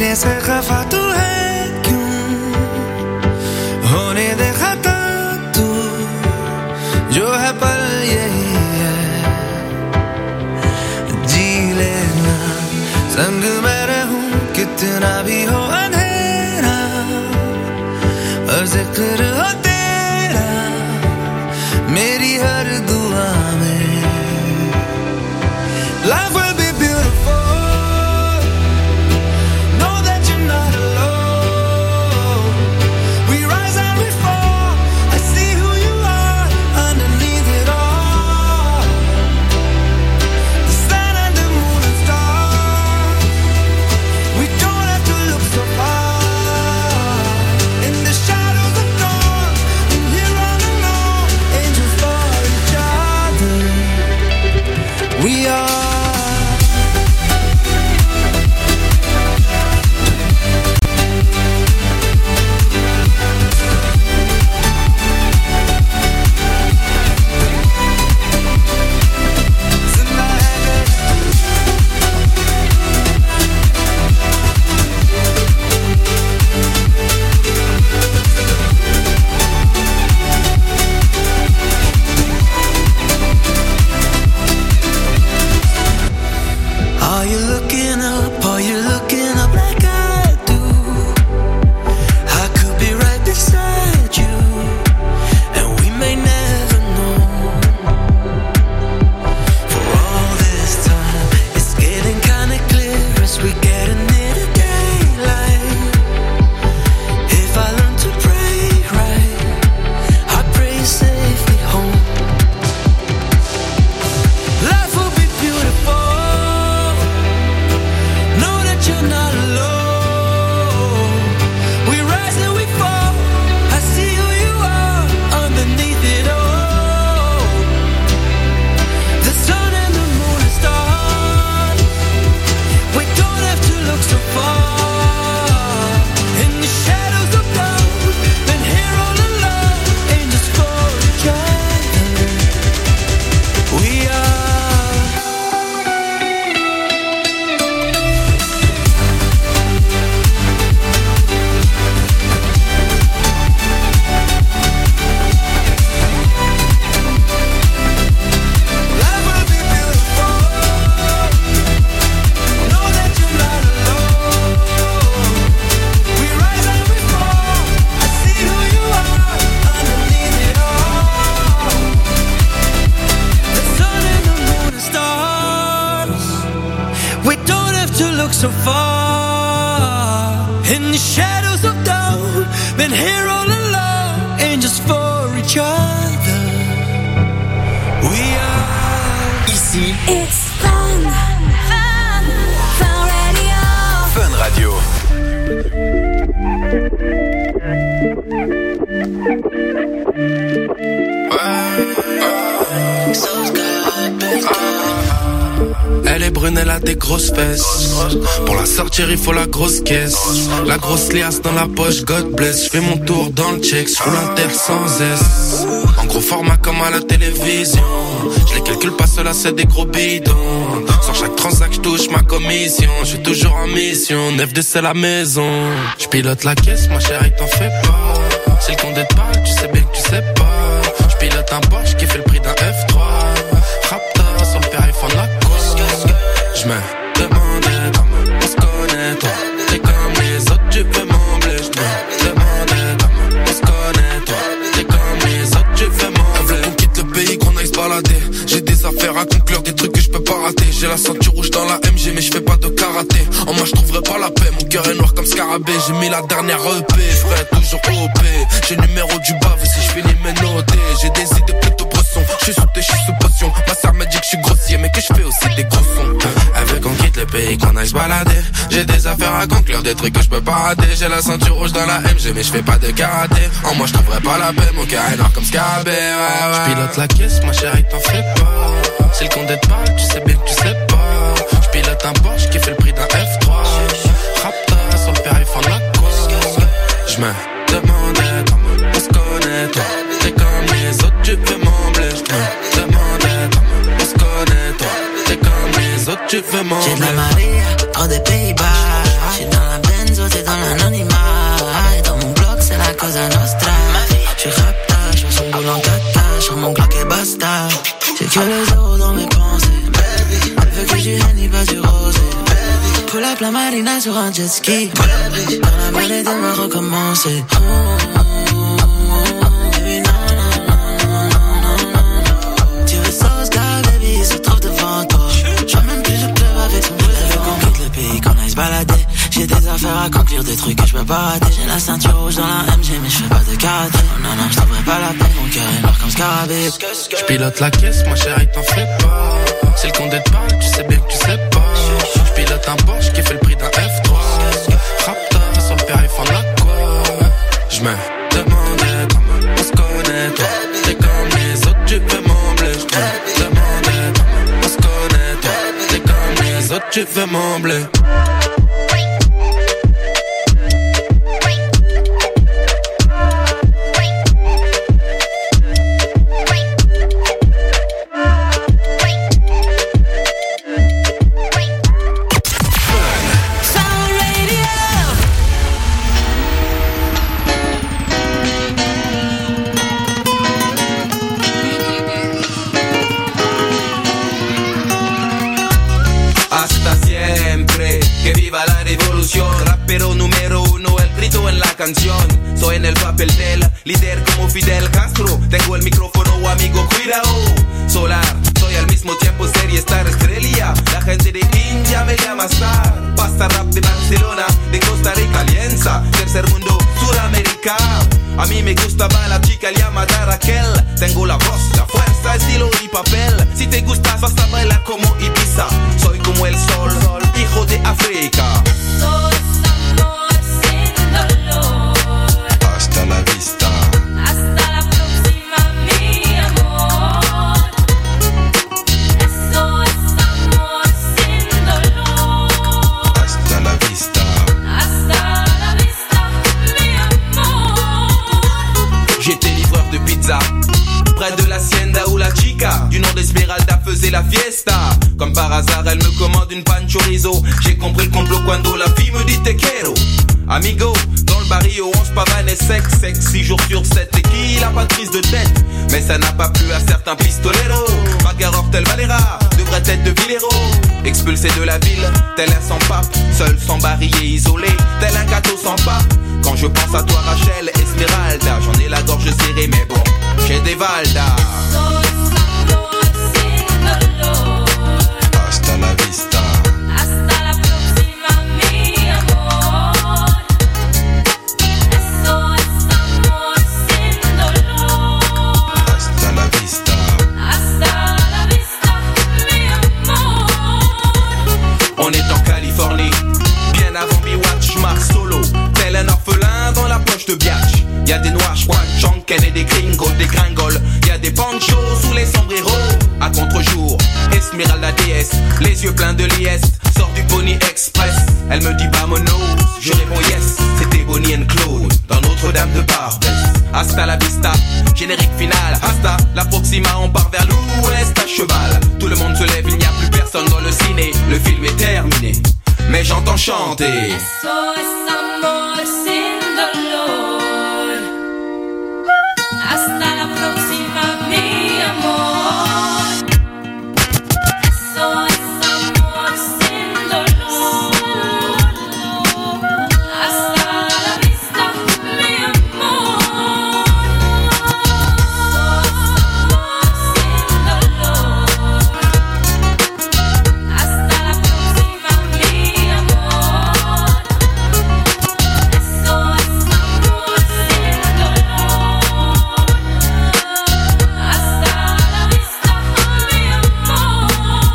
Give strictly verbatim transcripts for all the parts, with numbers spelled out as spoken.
मेरे से खफा तू है क्यों, होने दे खता तू, जो है पल यही है, जी लेना संग मैं रहूं कितना भी हो अंधेरा, और जिक्र हो तेरा मेरी हर दुआ में. Life will be beautiful, know that you're not alone. We rise and we fall, I see who you are underneath it all. The sun and the moon and stars, we don't have to look so far. In the shadows of dawn, and here all alone, angels for each other. We are. Are you looking up? Are you looking up like I do? I could be right beside you, and we may never know. For all this time, it's getting kinda clear as we get near the daylight. If I learn to pray right, I pray safely home. Life will be beautiful, you're not alone. We rise and we fall, I see who you are underneath it all. The sun and the moon and stars, we don't have to look so far. In the shadows of dawn, been here all along, angels for each other. We are. So far in the shadows of dawn, been here all along, angels for each other. We are. Ici, it's fun, fun, fun radio. Fun radio. Elle est brune, elle a des grosses fesses. Pour la sortir, il faut la grosse caisse. La grosse liasse dans la poche, God bless. J'fais mon tour dans le check, j'roule un terre sans S. En gros format comme à la télévision. Je les calcule pas, cela c'est des gros bidons. Sur chaque transac, j'touche ma commission. J'suis toujours en mission, neuf de c'est la maison. J'pilote la caisse, ma chérie, t'en fais pas. Si le compte est de balle, tu sais bien que tu sais pas. J'pilote un Porsche qui fait le prix d'un F trois. Raptor sur le périph' en la course. J'me demandais comment on se connaît, toi. T'es comme les autres, tu veux m'embler. J'me demandais comment on se connaît, toi. T'es comme les autres, tu veux m'embler. On quitte le pays, qu'on aille se balader. J'ai des affaires à conclure, des trucs que je peux pas rater. J'ai la ceinture rouge dans la M G, mais je fais pas de karaté. En moi, je trouverai pas la paix. Mon cœur est noir comme scarabée. J'ai mis la dernière E P, frère, toujours O P. J'ai le numéro du bave si je finis mes notés. J'ai des idées plutôt bressons. Je suis sous thé, je suis sous potion. Ma sœur me dit que je suis grossier, mais que je fais aussi des gros sons. Elle veut qu'on quitte le pays, qu'on aille se balader. J'ai des affaires à conclure, des trucs que je peux pas rater. J'ai la ceinture rouge dans la M G, mais je fais pas de karaté. En moi, je trouverai pas la paix. Mon cœur est noir comme scarabée. Ouais, ouais. Je pilote la caisse, ma chérie, t'en fais pas. Si le compte est de balle, tu sais bien que tu sais pas. Je pilote un Porsche qui fait le prix d'un F trois. Raptor sur le périph' en la course. Je me demandais comment on se connaît, toi. T'es comme les autres, tu peux m'embler. Je me demandais comment on se connaît, toi. T'es comme les autres, tu veux m'embler. J'ai de la Maria, hors des Pays-Bas. J'suis dans la benne. sur un jet ski. Baby, dans la mêlée de me recommencer. Oh, oh, oh, baby, non, non, non, non, non. Tu veux sauce, gars, baby, il se trouve devant toi. J'vois même plus le club avec son bruit. Elle veut qu'on quitte le pays, qu'on aille se balader. J'ai des affaires à conclure, des trucs que je peux pas rater. J'ai la ceinture rouge dans la M G, mais je fais pas de karaté. Oh non, non, je t'ouvrais pas la peine, mon cœur est noir comme scarabée. Je pilote la caisse, ma chérie, t'en fais pas. C'est le condé de balle, tu sais bien que tu sais pas. Je pilote un Porsche qui fait le prix d'un F trois. Raptor, son père, il fend la quoi. Je me demandais comment on se connaît, toi. T'es comme les autres, tu veux m'embler. Je me demandais comment on se connaît, toi. T'es comme les autres, tu veux m'embler. Rapero número uno, el grito en la canción. Soy en el papel del líder como Fidel Castro. Tengo el micrófono, amigo, cuidado. Solar, soy al mismo tiempo serie star estrella. La gente de India me llama star. Pasta rap de Barcelona, de Costa Rica, Alianza. Tercer mundo, Sudamérica. A mí me gustaba la chica llamada Raquel. Tengo la voz, la fuerza, estilo y papel. Si te gustas vas a bailar como Ibiza. Soy como el sol, hijo de África. Hasta la vista. Hasta la próxima, mi amor. Eso es amor sin dolor. Hasta la vista. Hasta la vista, mi amor. J'étais livreur de pizza près de l'hacienda où la chica du nom d'Esmeralda faisait la fiesta. Comme par hasard, elle me commande une pan chorizo. J'ai compris le complot quand la fille me dit te quiero. Amigo, dans le barrio, on se pavane et sec, sec, six jours sur sept, et qui n'a pas de prise de tête. Mais ça n'a pas plu à certains pistoleros. Bagarre tel Valera, devrait être de Villero. Expulsé de la ville, tel un sans-pape. Seul, sans barillet, isolé, tel un gâteau sans pape. Quand je pense à toi Rachel, Esmeralda, j'en ai la gorge serrée, mais bon, j'ai des Valda. Hasta la vista. Hasta la próxima, mi amor. Eso es amor sin dolor. Hasta la vista. Hasta la vista, mi amor. On est en Californie, bien avant B-Watch, j'marche solo, tel un orphelin dans la poche de Biatch. Y'a des noix, j'crois, Jonken et des gringos, des gringoles. Y'a des panchos sous les sombreros. À contre-jour, Esmeralda déesse, les yeux pleins de liesse, sort du Pony Express. Elle me dit vamonos, je réponds yes. C'était Bonnie and Claude, dans Notre-Dame de Barbès. Hasta la vista, générique final. Hasta la proxima, on part vers l'ouest à cheval. Tout le monde se lève, il n'y a plus personne dans le ciné. Le film est terminé, mais j'entends chanter. Eso es amor sin dolor. Hasta la próxima, mi amor. Eso es amor sin dolor. Hasta la vista, mi amor. Eso es amor sin dolor. Hasta la próxima, mi amor. Eso es amor sin dolor. Hasta la vista, mi amor.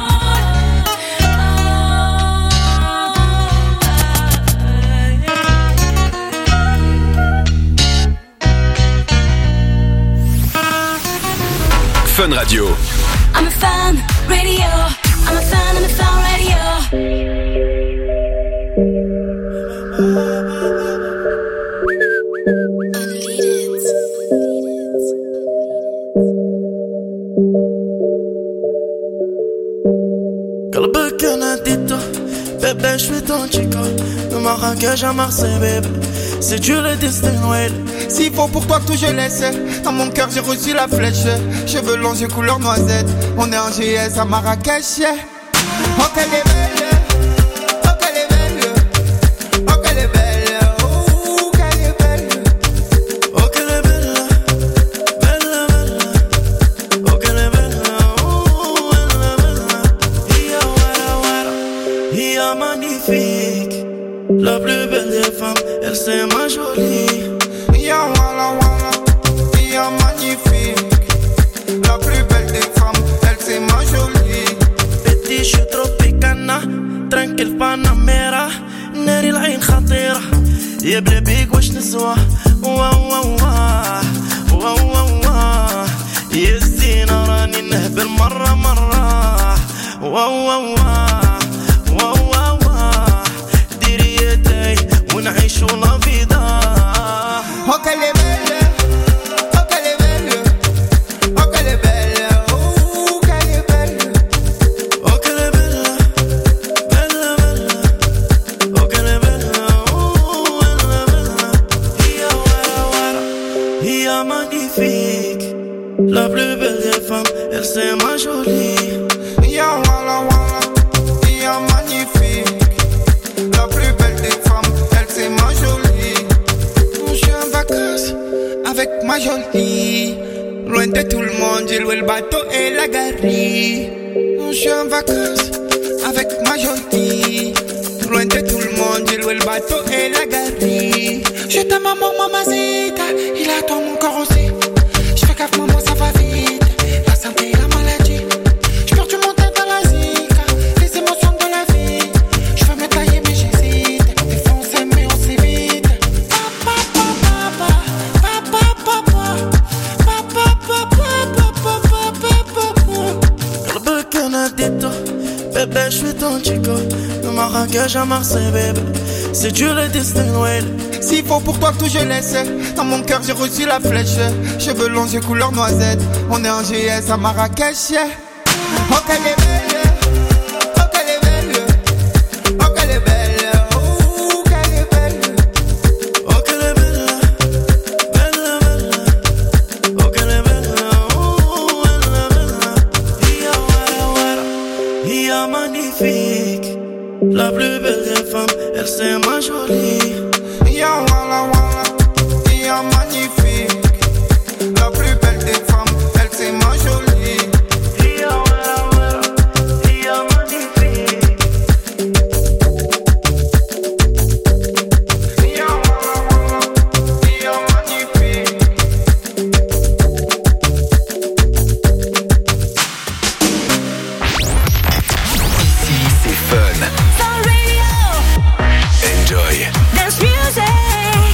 Fun Radio. I'm a fan radio. I'm a fan, I'm a fan radio. Qalbek canadito, bébé j'suis ton chico. De Marrakech à Marseille, bébé, c'est tu le destin, ouais. S'il faut pour toi que tout je laisse. Dans mon cœur j'ai reçu la flèche. Cheveux longs, yeux couleur noisette. On est en G S à Marrakech. Oh qu'elle est belle, oh qu'elle est belle. femmes, elle c'est ma jolie. Ya wala wala, ya magnifique. La plus belle des femmes, elle c'est ma jolie. Petit je suis tropicana, tranquille Panamera. ناري العين خطيرة يا بلا بيك واش نسوى. واو واو واو واو واو يا الزينة راني نهبل مرة مرة. واو واو واو واو ديري يدي ونعيشو لا فيدا. Oh qu'elle est belle, oh qu'elle est belle, oh qu'elle est belle, oh qu'elle est belle, oh qu'elle est belle, belle belle, oh qu'elle est belle, oh elle est belle. Hiya wara wara, hiya magnifique, la plus belle des femmes, elle c'est ma jolie. ya wala wala, ya magnifique. La plus belle des femmes, elle c'est ma jolie. Je suis en vacances avec ma jolie. Loin de tout le monde, j'ai loué le bateau et la galerie. Je suis en vacances avec ma jolie. Loin de tout le monde, j'ai loué le bateau et la galerie. Je t'aime maman, mamacita. Il attend mon corps aussi. Je fais gaffe maman, ça va vite. La santé et la maladie. Je perds du mon temps dans la zika. Les émotions de la vie. Je veux me tailler mais j'hésite. Des fois on s'aime mais on s'évite. Papa, papa, papa, papa, papa, papa, papa, papa, papa. قلبك انا ديتو bébé je suis ton chico. De Marrakech à Marseille bébé, c'est Dieu le destin Noël. S'il faut pour toi tout je laisse. Dans mon cœur j'ai reçu la flèche. Cheveux longs, yeux couleur noisette. On est en G S à Marrakech. Oh qu'elle est belle, oh qu'elle est belle, oh qu'elle est belle, oh qu'elle est belle, Oh qu'elle est belle, belle belle, oh qu'elle est belle, oh elle est belle. Hiya wara wara, hiya magnifique, la plus belle des femmes, elle c'est ma jolie. ya wala wala, ya magnifique. La plus belle des femmes, elle c'est ma jolie. Hiya wara wara, hiya magnifique. Ya wala wala, ya magnifique. Ici, c'est fun. Fun Radio, Enjoy. dance music.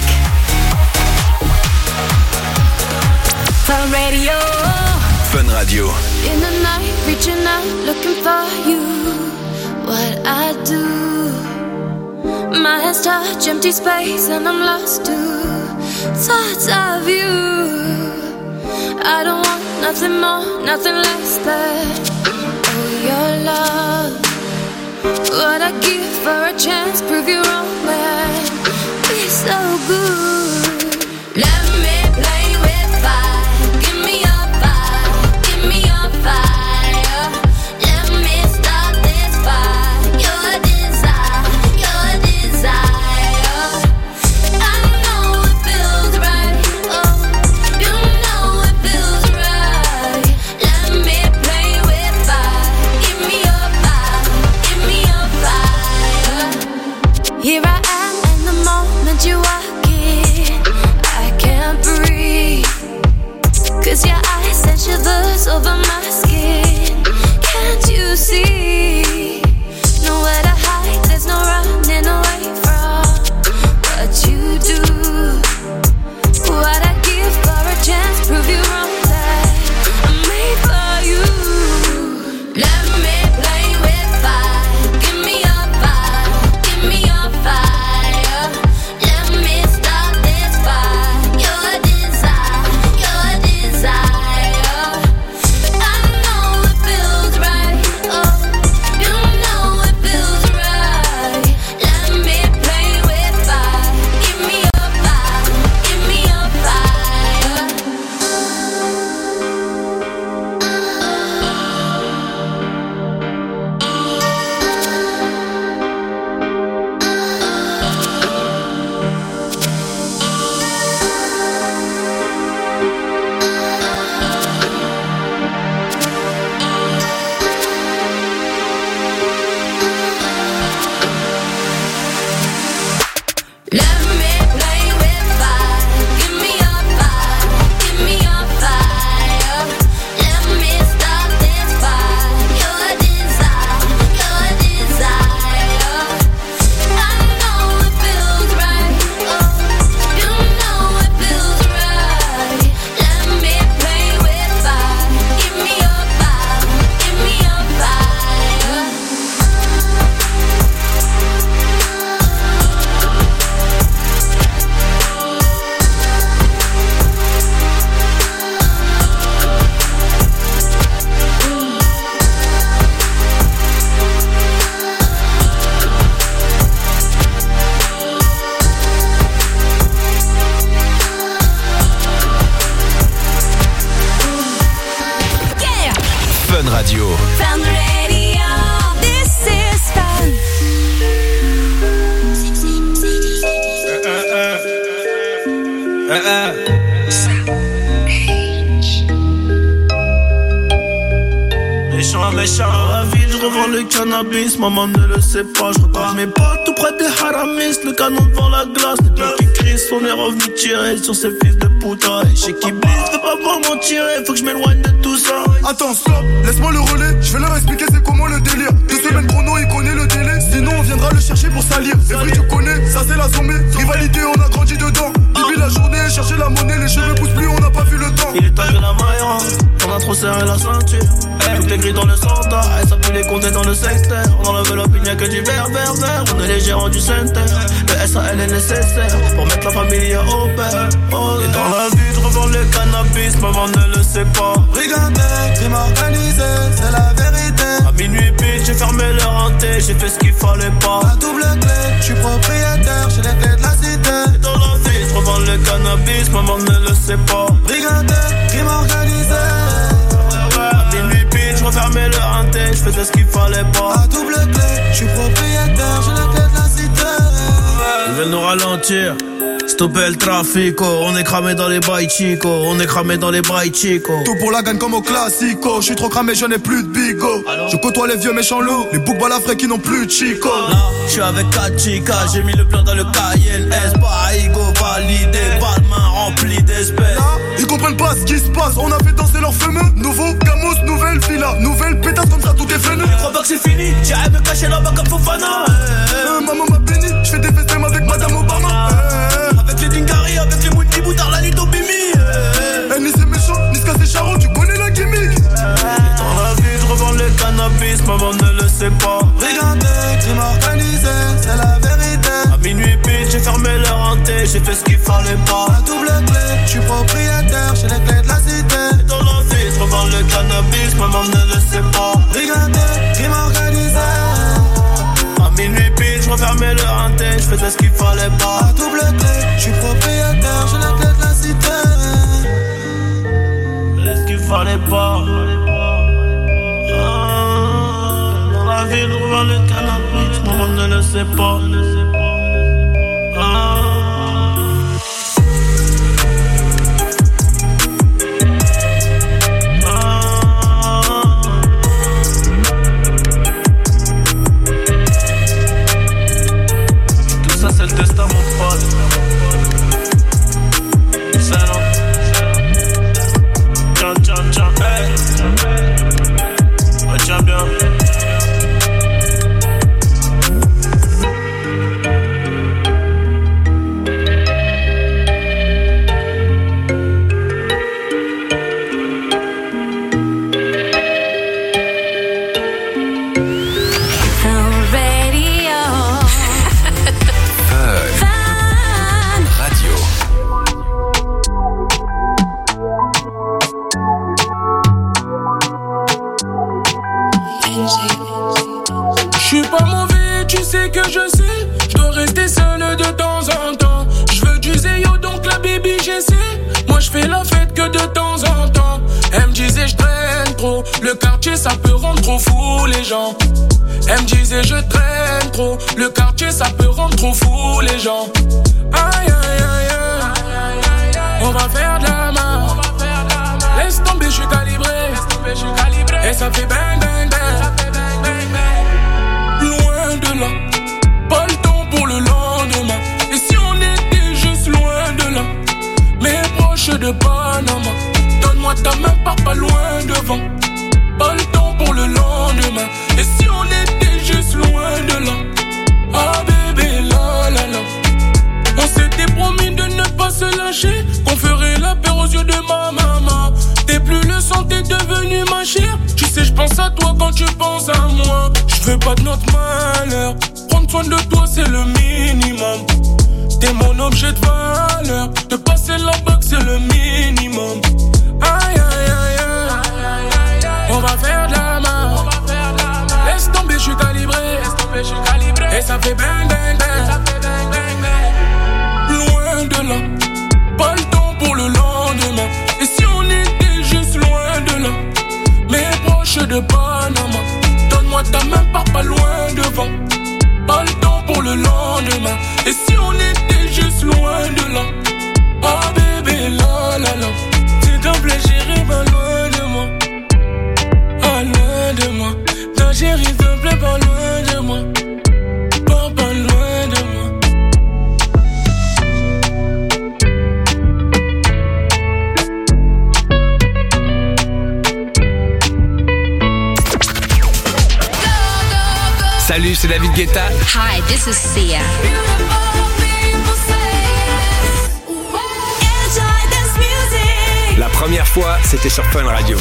Fun Radio. Fun Radio. In the night, reaching out, looking for you. What I do, my hands touch empty space, and I'm lost to thoughts of you. I don't want nothing more, nothing less than oh, your love. What I give for a chance, prove you wrong, man. Be so good. Let me play with fire. Give me your fire. Give me your fire. Let me start this fire. Your desire. Your desire. I know it feels right. Oh, you know it feels right. Let me play with fire. Give me your fire. Give me your fire. Here I am Méchant, méchant, la ville, je revends le cannabis, maman ne le sait pas, je regarde mes pas tout près des haramis, le canon devant la glace, les deux qui crient, on est revenu tirer sur ces fils de puta, et chez qui blisse, veux pas voir m'en tirer, faut que je m'éloigne de tout ça. Attends, stop, laisse-moi le relais, je vais leur expliquer c'est comment le délire. Deux semaines chrono, il connaît le délai, sinon on viendra le chercher pour salir. C'est vrai, tu connais, ça c'est la zombie, rivalité, on a grandi dedans. Depuis la journée, chercher la monnaie, les cheveux poussent plus, on n'a pas vu le temps. Il est temps que la maille, on a trop serré la ceinture, hey, tout est gris dans le centre, hey, ça pue les comptes dans le secteur. On enlève l'opinion que du vert, vert, vert, on est les gérants du center. Le S A L est nécessaire pour mettre la famille au père. Oh, et dans la vie, je revends le cannabis, maman ne le sait pas. Brigandais, crime organisé, c'est la vérité. À minuit pile, j'ai fermé le renté, j'ai fait ce qu'il fallait pas. À double clé, je suis propriétaire, j'ai les clés de la cité. Et dans la vie, je revends le cannabis, maman ne le sait pas. Brigandais, crime organisé. À minuit pile, je refermais le renté, je faisais ce qu'il fallait pas. À double clé, je suis propriétaire, j'ai les clés de la cité. Ils veulent nous ralentir, stopper le trafic, on est cramé dans les bails chico, on est cramé dans les bails chico. Tout pour la gagne comme au classico, je suis trop cramé, je n'ai plus de bigot. Je côtoie les vieux méchants loups, les boucs balafrés qui n'ont plus de chico. Là, je suis avec quatre chicas, j'ai mis le plan dans le K L S, pas Igo validé, pas de main remplie d'espèces. Là, ils comprennent pas ce qui se passe, on a fait danser leur fameux. Nouveau Gamos, nouvelle villa, nouvelle pétasse comme ça tout est venu. Je crois pas que c'est fini, j'irai me cacher là-bas comme Fofana. Euh, maman m'a béni, je fais des festins avec Madame Obama. Euh, avec les Dingari, avec les multi-boutards, la nuit d'Obimi. Eh, ni c'est méchant, ni ce c'est charron, tu connais la gimmick. Dans la vie, je revends le cannabis, maman ne le sait pas. Brigandais, crime organisé, c'est la vérité. À minuit pile, j'ai fermé le renté, j'ai fait ce qu'il fallait pas. À double clé, je suis propriétaire, j'ai les clés de la cité. Dans la vie, je revends le cannabis, maman ne le sait pas. Brigandais, crime organisé. À minuit pile, je refermais le renté, je faisais ce qu'il fallait pas. À double clé, je suis propriétaire, j'ai les clés de la cité. Faisais ce qu'il fallait pas. Ah, dans la vie, je revends le cannabis, maman ne le sait pas. Ah. C'est le destin, mon pote. C'est non. Tiens, tiens, tiens, hey. Ouais, tiens bien. Le quartier ça peut rendre trop fou les gens. Elle me disait je traîne trop. Le quartier ça peut rendre trop fou les gens. Aïe aïe aïe aïe. On va faire de la main. Laisse tomber, je suis calibré. Et ça fait bang bang bang. Loin de là, pas le temps pour le lendemain. Et si on était juste loin de là, mais proche de Panama. Donne-moi ta main, pars pas loin devant. Pas le temps pour le lendemain. Et si on était juste loin de là? Ah bébé la la la. On s'était promis de ne pas se lâcher, qu'on ferait la paix aux yeux de ma maman. T'es plus le sang, t'es devenu ma chère. Tu sais je pense à toi quand tu penses à moi. Je veux pas de notre malheur. Prendre soin de toi c'est le minimum. T'es mon objet de valeur. Te passer la bague c'est le minimum. Aïe aïe aïe aïe. On va faire de la main. Laisse tomber, je suis calibré. Et ça fait bang bang bang. Loin de là, pas le temps pour le lendemain. Et si on était juste loin de là, mais proche de Panama. Donne-moi ta main, pars pas loin devant. Pas le temps pour le lendemain. Et si on était juste loin de là, ah bébé. c'est David Guetta. Hi, this is Sia. La première fois, c'était sur Fun Radio.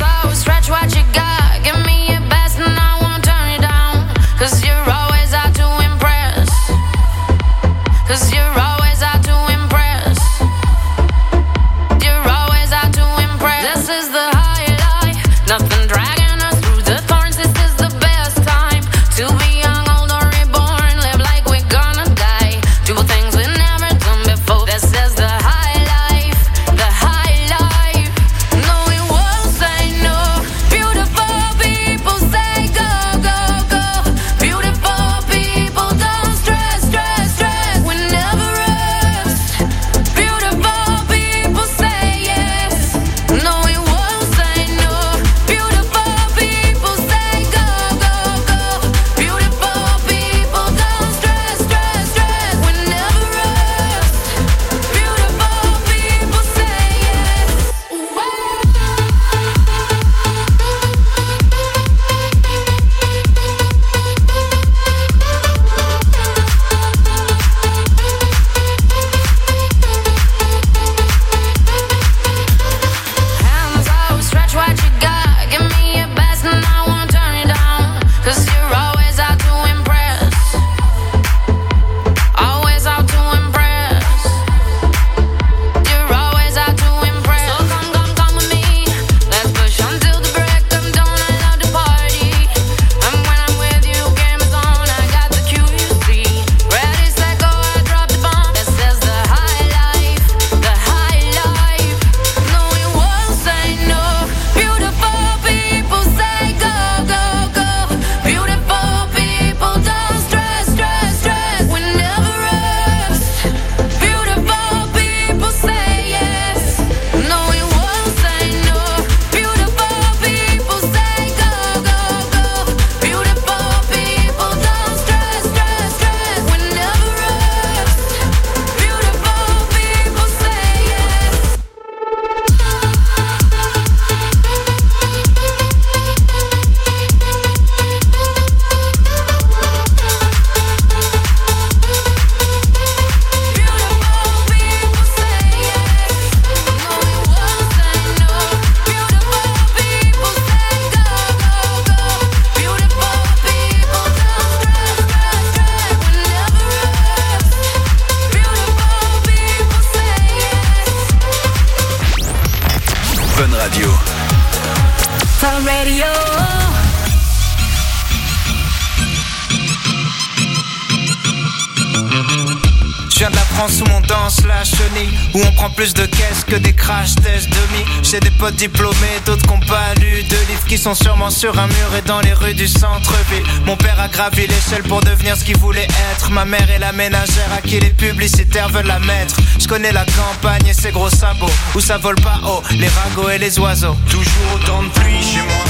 Où on prend plus de caisses que des crash tests demi. J'ai des potes diplômés, d'autres qui n'ont pas lu de livres, qui sont sûrement sur un mur et dans les rues du centre-ville. Mon père a gravi l'échelle pour devenir ce qu'il voulait être. Ma mère est la ménagère à qui les publicitaires veulent la mettre. Je connais la campagne et ses gros sabots, où ça vole pas haut, les ragots et les oiseaux. Toujours autant de pluie chez moi.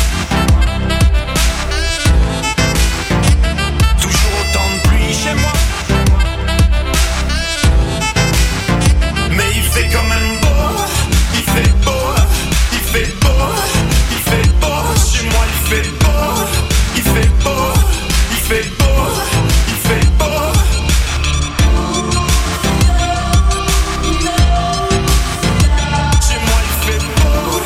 Toujours autant de pluie chez moi. Mais il fait quand même beau, il fait beau, il fait beau, il fait beau. Chez moi il fait beau, il fait beau, il fait beau, il fait beau. Chez moi il fait beau.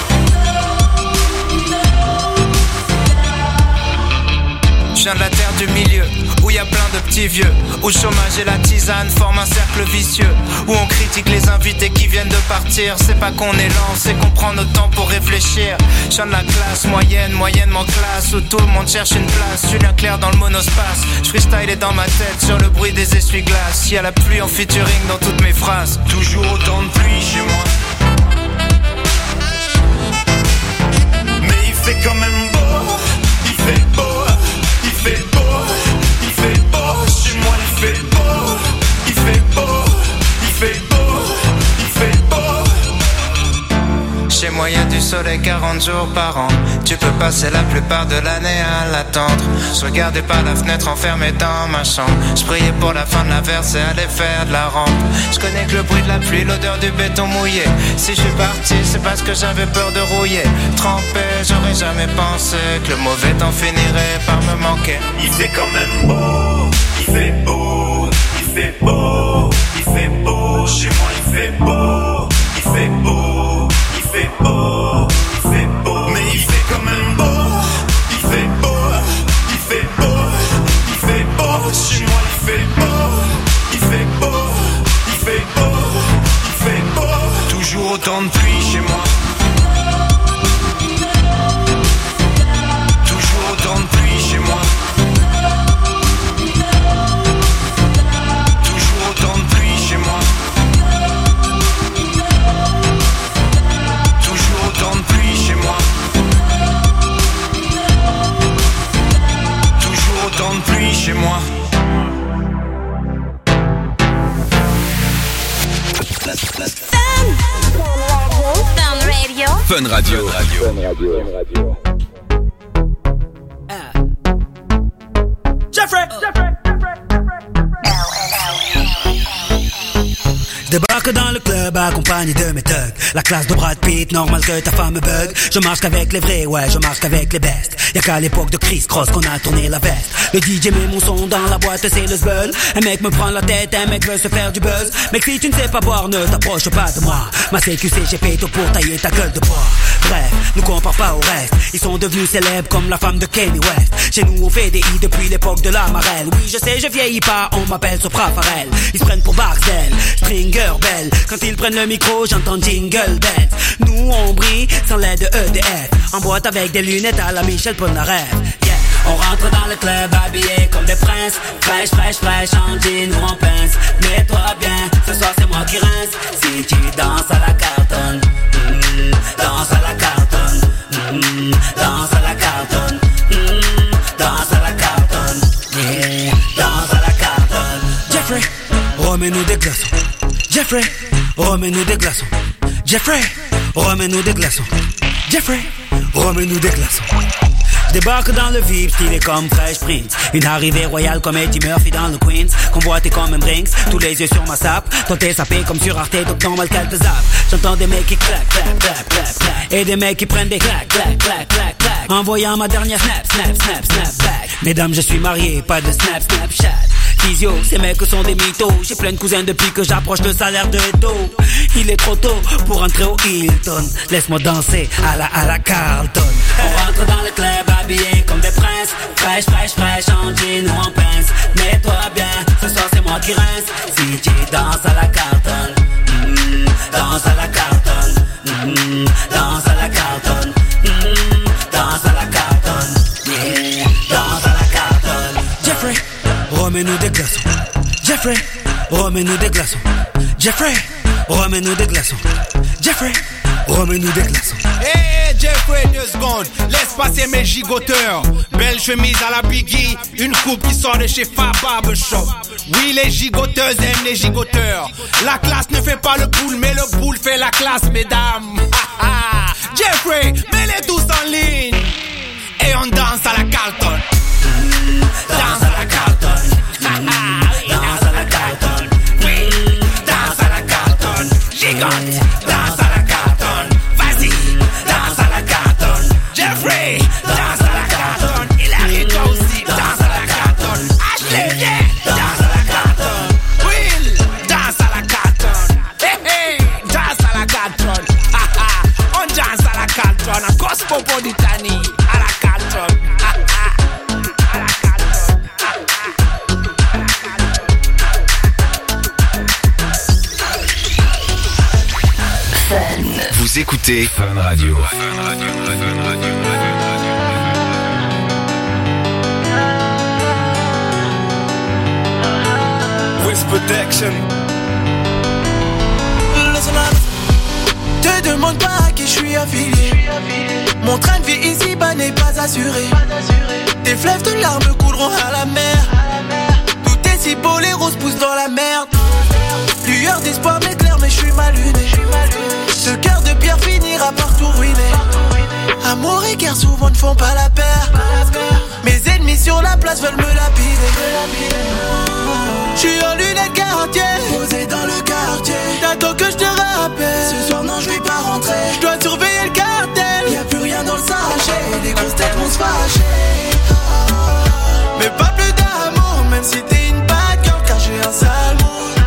Je viens de la terre du milieu, où y a plein de petits vieux, où le chômage et la tisane forment un cercle vicieux, où on critique les invités qui viennent de partir. C'est pas qu'on est lent, c'est qu'on prend notre temps pour réfléchir. Je viens de la classe moyenne, moyennement classe, où tout le monde cherche une place. Julien Clerc dans le monospace, je freestyle est dans ma tête sur le bruit des essuie-glaces. Y a la pluie en featuring dans toutes mes phrases. Toujours autant de pluie chez moi. Mais il fait quand même beau, il fait beau, il fait beau, il fait beau. Chez moi il fait beau, il fait beau, il fait beau, il fait beau. Chez moi moyenne du soleil quarante jours par an. Tu peux passer la plupart de l'année à l'attendre. Je regardais par la fenêtre enfermé dans ma chambre. Je priais pour la fin de la verse et aller faire de la rampe. Je connais que le bruit de la pluie, l'odeur du béton mouillé. Si je suis parti, c'est parce que j'avais peur de rouiller. Trempé, j'aurais jamais pensé que le mauvais temps finirait par me manquer. Il fait quand même beau, il fait beau, il fait beau, il fait beau. Chez moi il fait beau, il fait beau, il fait beau, il fait beau. Mais il fait quand même beau, il fait beau, il fait beau, il fait beau. Chez moi il fait beau, il fait beau, il fait beau, il fait beau. Toujours autant de pluie chez moi. Toujours autant de pluie chez moi. Toujours autant de pluie chez moi. Toujours autant de pluie chez moi. Toujours autant de pluie chez moi. Fun Radio. Fun Radio. Fun Radio. Jeffrey. Débarque dans le club accompagné de mes thugs. La classe de Brad Pitt, normal que ta femme me bug. Je marche qu'avec les vrais, ouais, je marche qu'avec les bestes. Y'a qu'à l'époque de Chris Cross qu'on a tourné la veste. Le D J met mon son dans la boîte, c'est le zbeul. Un mec me prend la tête, un mec veut se faire du buzz. Mec, si tu ne sais pas boire, ne t'approche pas de moi. Ma C Q C, j'ai fait tout pour tailler ta gueule de bois. Bref, nous compare pas au reste. Ils sont devenus célèbres comme la femme de Kanye West. Chez nous on fait des i depuis l'époque de la marelle. Oui je sais je vieillis pas, on m'appelle Sopra Farel. Ils se prennent pour Barcel, Stringer Bell. Quand ils prennent le micro j'entends Jingle Bells. Nous on brille sans l'aide de E D F. En boîte avec des lunettes à la Michel Polnareff. Yeah. On rentre dans le club habillé comme des princes. Fraîche, fraîche, fraîche, en jean ou en pince. Mets-toi bien, ce soir c'est moi qui rince. Si tu danses à la cartonne, mm, danse à la cartonne, mm, danse à la cartonne, mm, danse à la cartonne, yeah, danse à la cartonne. Jeffrey, remets-nous des glaçons. Jeffrey, remets-nous des glaçons. Jeffrey, remets-nous des glaçons. Jeffrey, remets-nous des glaçons. Débarque dans le V I P, stylé comme Fresh Prince. Une arrivée royale comme Eddie Murphy dans le Queens. Convoité comme un Brinks, tous les yeux sur ma sape. Toi t'es sapé comme sur Arte, donc normal qu'elle te zappe. J'entends des mecs qui claquent, claquent, claquent, claquent, claquent. Et des mecs qui prennent des claques, claques, claques, claques, claques. Envoyant ma dernière snap, snap, snap, snap back. Mesdames, je suis marié, pas de snap, snapchat. Physio, ces mecs sont des mythos. J'ai plein de cousins depuis que j'approche le salaire de Edo. Il est trop tôt pour entrer au Hilton. Laisse-moi danser à la, à la Carlton. On rentre dans le club habillé comme des princes. Fraîche, fraîche, fraîche, en jean ou en pince. Mets-toi bien, ce soir c'est moi qui rince. Si tu danses à la Carlton, mm, danse à la Carlton, mm, danse à la Carlton, mm, danse à la Carlton, yeah, danse à la Carlton. Jeffrey, remets-nous des glaçons. Jeffrey, remets-nous des glaçons. Jeffrey, remets-nous des glaçons. Jeffrey, remets-nous des glaçons. Hey Jeffrey, deux secondes, laisse passer mes gigoteurs. Belle chemise à la Biggie, une coupe qui sort de chez Fab Barbershop. Oui, les gigoteuses aiment les gigoteurs. La classe ne fait pas le boule, mais le boule fait la classe, mesdames. Jeffrey, mets-les tous en ligne. Et on danse à la Carlton. Danse à la Carlton. Danse à la Carlton. Oui, danse à la Carlton. Gigote, danse à la Carlton. Vas-y, danse à la Carlton. Jeffrey, danse à la Carlton. Il arrive toi aussi, danse à la Carlton. Ashley, yeah, danse à la Carlton. Will, danse à la Carlton. Hey, hey, danse à la Carlton. On danse à la Carlton. À Cosmopolitanie, à la Carlton. Vous écoutez Fun Radio. Fun Radio. Fun Radio. Wrist protection. Te demande pas à qui je suis affilié. Mon train de vie ici-bas n'est pas assuré. Tes fleuves de larmes couleront à la mer. Tout est si beau, les roses poussent dans la merde. Lueur d'espoir m'éclaire mais je suis mal luné. Ce cœur de pierre finira à partout ruiner. Amour et guerre souvent ne font pas la paire. Mes ennemis sur la place veulent me lapider. J'suis en lunettes quartier, posé dans le quartier. T'attends que je te rappelle. Ce soir non je vais pas rentrer. Je dois surveiller le cartel. Y'a plus rien dans le sachet. Les grosses têtes vont se fâcher. Mais pas plus d'amour, même si t'es une bad girl, car j'ai un sale mood.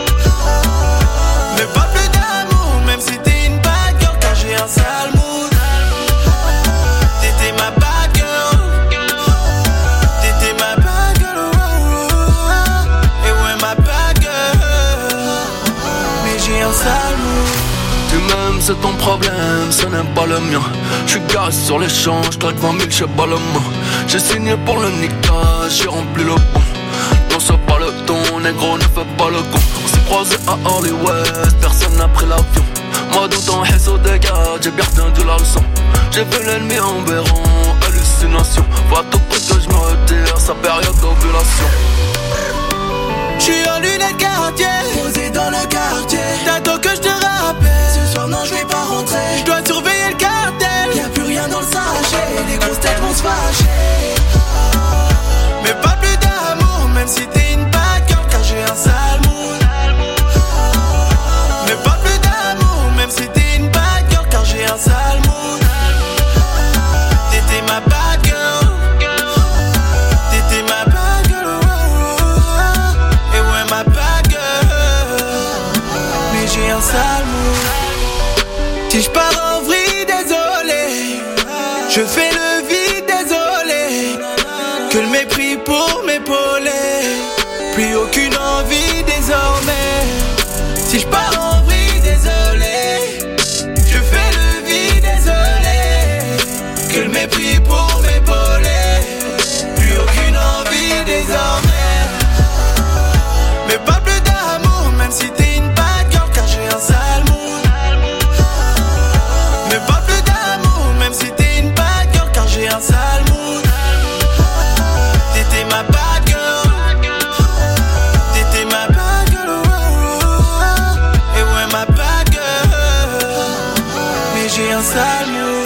Mais pas plus d'amour, même si t'es une bad girl, car j'ai un sale mood. T'étais ma bad girl. T'étais ma bad girl. Et ouais ma bad girl. Mais j'ai un sale mood. Tu m'aimes, c'est ton problème, ce n'est pas le mien. J'suis garé sur les champs, j'claque vingt mille, j'sais pas le mot. J'ai signé pour le niquage, j'ai rempli le bon. Non c'est pas le ton, négro ne fais pas le con. On s'est croisés à Hollywood, personne n'a pris l'avion. Moi dans ton réseau des gars, j'ai bien retenu la leçon. J'ai vu l'ennemi en béron, hallucination. Faut à tout prix que je me retire, sa période d'ovulation. J'suis en lunettes quartier, posé dans le quartier. T'attends que je te rappelle. Ce soir non je vais pas rentrer. Je dois surveiller le cartel. Y'a plus rien dans le sachet. Les grosses têtes vont se fâcher. Mais pas plus d'amour, même si t'es une bad girl, car j'ai un sale mood. Mais pas plus d'amour, même si t'es une bad girl, car j'ai un sale mood. T'étais ma bad girl. T'étais ma bad girl. Et ouais ma bad girl. Mais j'ai un sale mood. Si j'pars en vrille, désolé. Je fais le vide, désolé. Que le mépris pour m'épauler. Plus aucune envie désormais. Si j'pars en vrille, désolé. Je fais le vide, désolé. Que le mépris pour m'épauler. Plus aucune envie désormais. Mais pas plus d'amour, même si t'es une bad girl, car j'ai un sale mood. Mais pas plus d'amour, même si t'es une bad girl, car j'ai un sale mood. T'étais ma bad girl. T'étais ma bad girl. Et ouais ma bad girl. Mais j'ai un sale mood.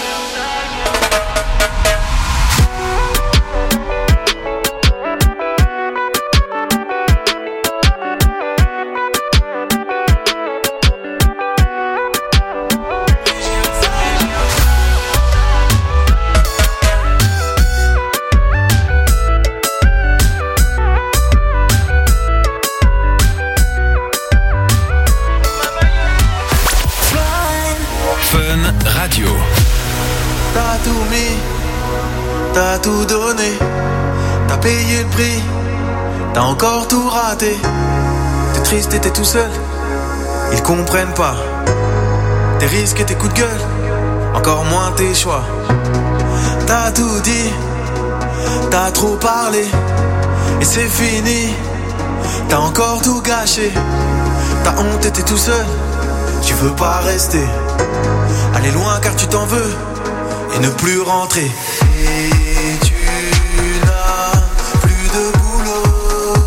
T'as tout mis, t'as tout donné, t'as payé le prix, t'as encore tout raté. T'es triste et t'es tout seul, ils comprennent pas tes risques et tes coups de gueule, encore moins tes choix. T'as tout dit, t'as trop parlé, et c'est fini, t'as encore tout gâché. T'as honte et t'es tout seul, tu veux pas rester. Aller loin car tu t'en veux et ne plus rentrer. Et tu n'as plus de boulot.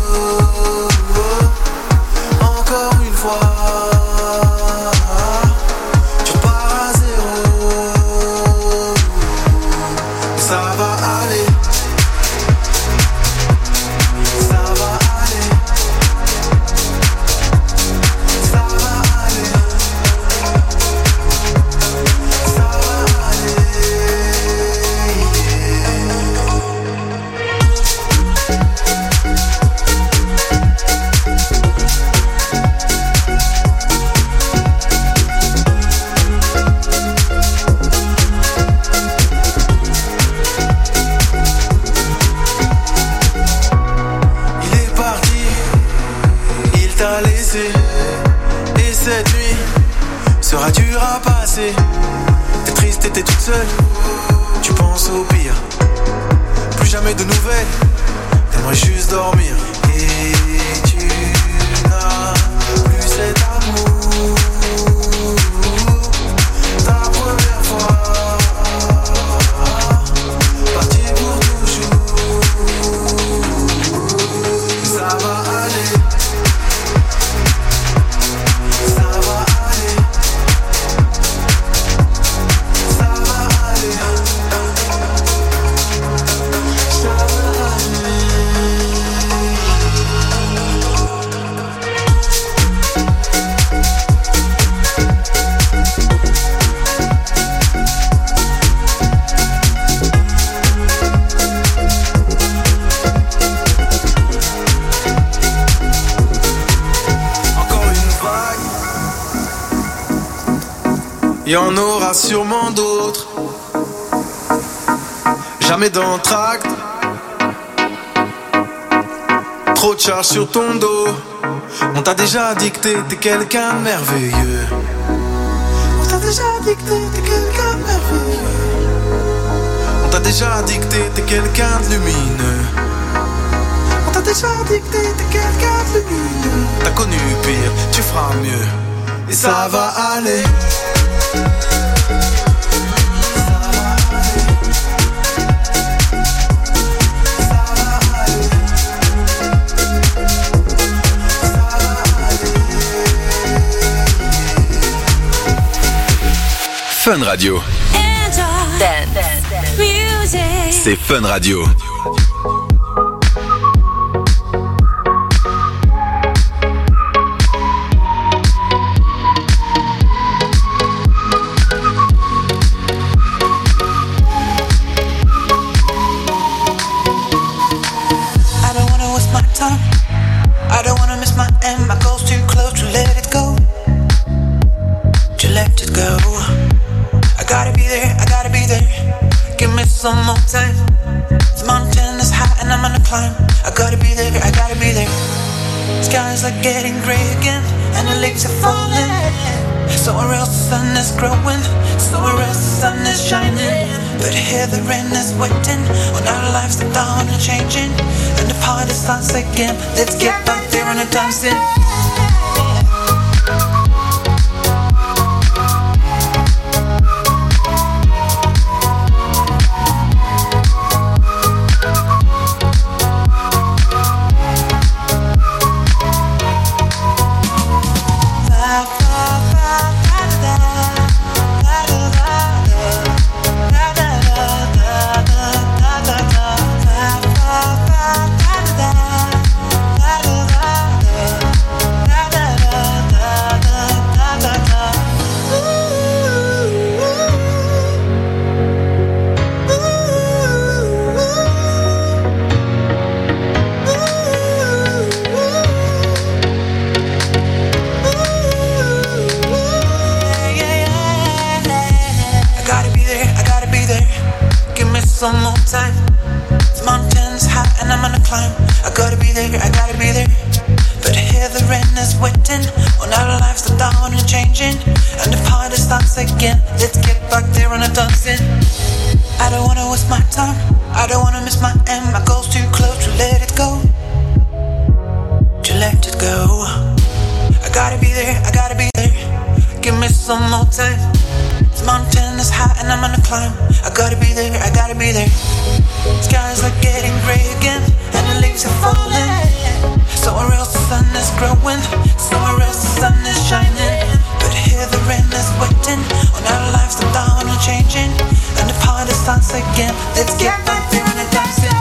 Encore une fois, tu repars à zéro. Ça va aller. Ça va aller. Ça va aller. Et cette nuit sera dure à passer. T'es triste et t'es toute seule, tu penses au pire. Plus jamais de nouvelles, t'aimerais juste dormir. Et tu n'as plus cet amour. Ta première fois, parti pour toujours. Ça va aller. Ça va aller. y en aura sûrement d'autres. Jamais d'entracte, trop de charge sur ton dos. On t'a déjà dicté, t'es quelqu'un de merveilleux. On t'a déjà dicté, t'es quelqu'un de merveilleux. On t'a déjà dicté, t'es quelqu'un de lumineux. On t'a déjà dicté, t'es quelqu'un de lumineux. T'as connu pire, tu feras mieux. Et ça va aller. Fun Radio. C'est Fun Radio. Some more time. The mountain is high and I'm on a climb. I gotta be there, I gotta be there. Skies are getting gray again and the leaves are falling. Somewhere else the sun is growing, somewhere else the sun is shining. But here the rain is waiting on our lives, the dawn is changing. And the party starts again. Let's get back there on the dancing. Some more time. The mountain's high and I'm on a climb. I gotta be there, I gotta be there. But here the rain is waiting on our lives, the dawn is changing. And the party starts again. Let's get back there on the dancing. I don't wanna waste my time, I don't wanna miss my end. My goal's too close to let it go. To let it go. I gotta be there, I gotta be there. Give me some more time. The mountain is high and I'm on a climb. I gotta be there, I gotta be there. Skies are getting gray again and the leaves are falling. Somewhere else the sun is growing, somewhere else the sun is shining. But here the rain is waiting on our lives, the dawn is changing. And the party starts again. Let's get back there and dancing.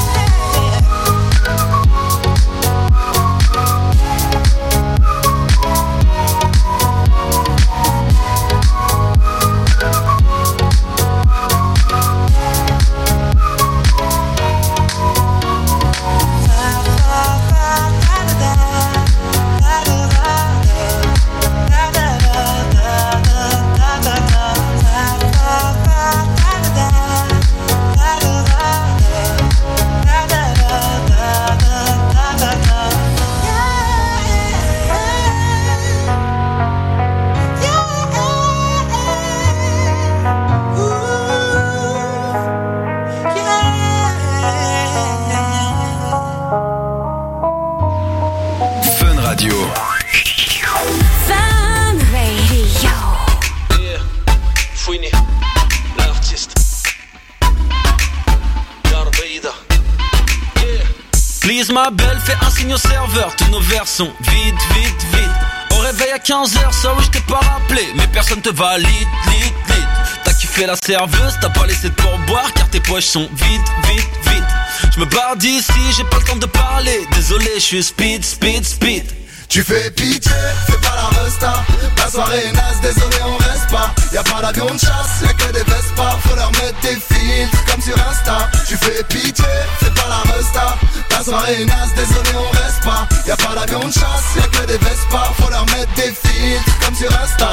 Ma belle, fais un signe au serveur, tous nos verres sont vides, vides, vides. Au réveil à quinze heures, ça oui je t'ai pas rappelé, mais personne te valide, lit, lit. T'as kiffé la serveuse, t'as pas laissé de pourboire, car tes poches sont vides, vides, vides. Je me barre d'ici, j'ai pas le temps de parler, désolé, je suis speed, speed, speed. Tu fais pitié, fais pas la resta. La soirée est naze, désolé on reste pas. Y'a pas d'avion de chasse, y'a que des Vespa. Faut leur mettre des filtres comme sur Insta. Tu fais pitié, fais pas la resta. La soirée est naze, désolé on reste pas. Y'a pas d'avion de chasse, y'a que des Vespa. Faut leur mettre des filtres comme sur Insta. Ils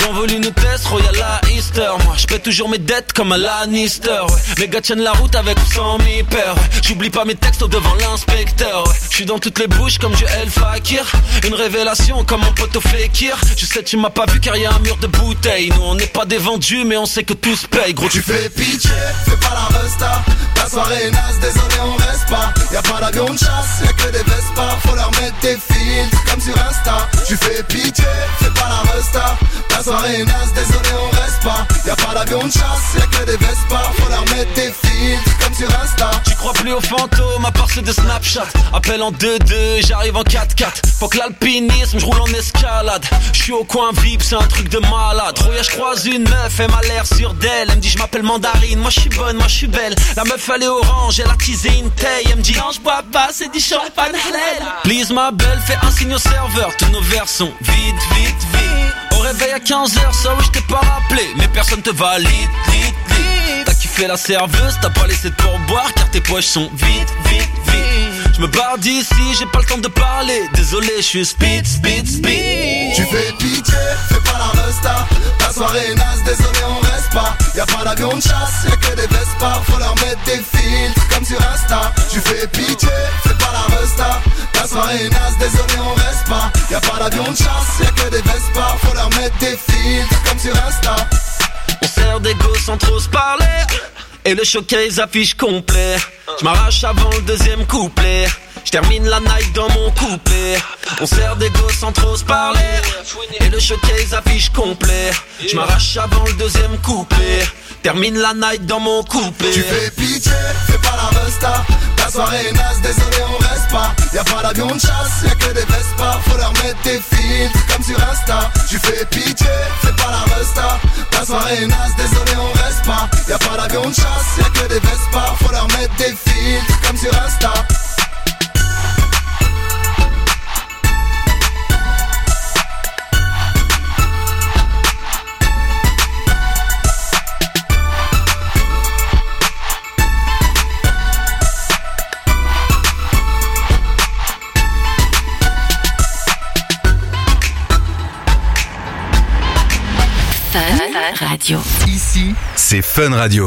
Ils ont voulu nous tester, Royal à Easter. Moi je paie toujours mes dettes comme à Lannister, ouais. Mes gars tiennent la route avec ou sans mi peur, ouais. J'oublie pas mes textes devant l'inspecteur, ouais. Je suis dans toutes les bouches comme du El Fakir. Une révélation comme mon poteau Fekir. Je sais tu m'as pas vu car y'a un mur de bouteilles. Nous on n'est pas des vendus mais on sait que tout se paye. Gros tu fais pitié, fais pas la resta. Ta soirée est naze, désolé on reste pas. Y'a pas d'avion de chasse, y'a que des Vespa. Faut leur mettre des filtres comme sur Insta. Tu fais pitié, fais pas la resta. Ta soirée est naze, désolé on reste pas. Y'a pas d'avion de chasse, y'a que des Vespa. Faut leur mettre des filtres comme sur Insta. Tu crois plus aux fantômes à part ceux de Snapchat. Appel en deux deux, j'arrive en quatre quatre. Faut que l'alpinisme, j'roule en escalade. J'suis au coin V I P, c'est un truc de malade. Roya, j'croise une meuf, elle m'a l'air sûre d'elle. Elle me dit j'm'appelle Mandarine, moi j'suis bonne, moi j'suis belle. La meuf elle est orange, elle a teasé une taille. Elle me dit non j'bois pas, c'est du champagne halal. Please ma belle, fais un signe au serveur. Tous nos verres sont vite, vite, vite. Au réveil à quinze heures, ça oui j't'ai pas rappelé. Mais personne te valide, lit, lit. T'as kiffé la serveuse, t'as pas laissé de pourboire. Car tes poches sont vite, vite, vite. J'me barre d'ici, j'ai pas le temps de parler. Désolé, j'suis speed, speed, speed. Tu fais pitié, fais pas la resta. Ta soirée est naze, désolé on reste pas. Y'a pas d'avion de chasse, y'a que des Vespa. Faut leur mettre des filtres comme sur Insta. Tu fais pitié, fais pas la resta. Ta soirée est naze, désolé on reste pas. Y'a pas d'avion de chasse, y'a que des Vespa. Faut leur mettre des filtres comme sur Insta. On sert des gosses sans trop se parler. Et le showcase affiche complet. J'm'arrache avant le deuxième couplet. J'termine la night dans mon couplet. On sert des gosses sans trop se parler. Et le showcase affiche complet. J'm'arrache avant le deuxième couplet. Termine la night dans mon couplet. Tu fais pitié, fais pas la resta. Ta soirée est naze, désolé on reste pas. Y'a pas d'avion de chasse, y'a que des Vespa. Faut leur mettre des filtres comme sur Insta. Tu fais pitié, fais pas la resta. Ta soirée est naze, désolé on reste pas. Y'a pas d'avion de chasse, y'a que des Vespa. Faut leur mettre des filtres comme sur Insta. Fun Radio. Ici, c'est Fun Radio.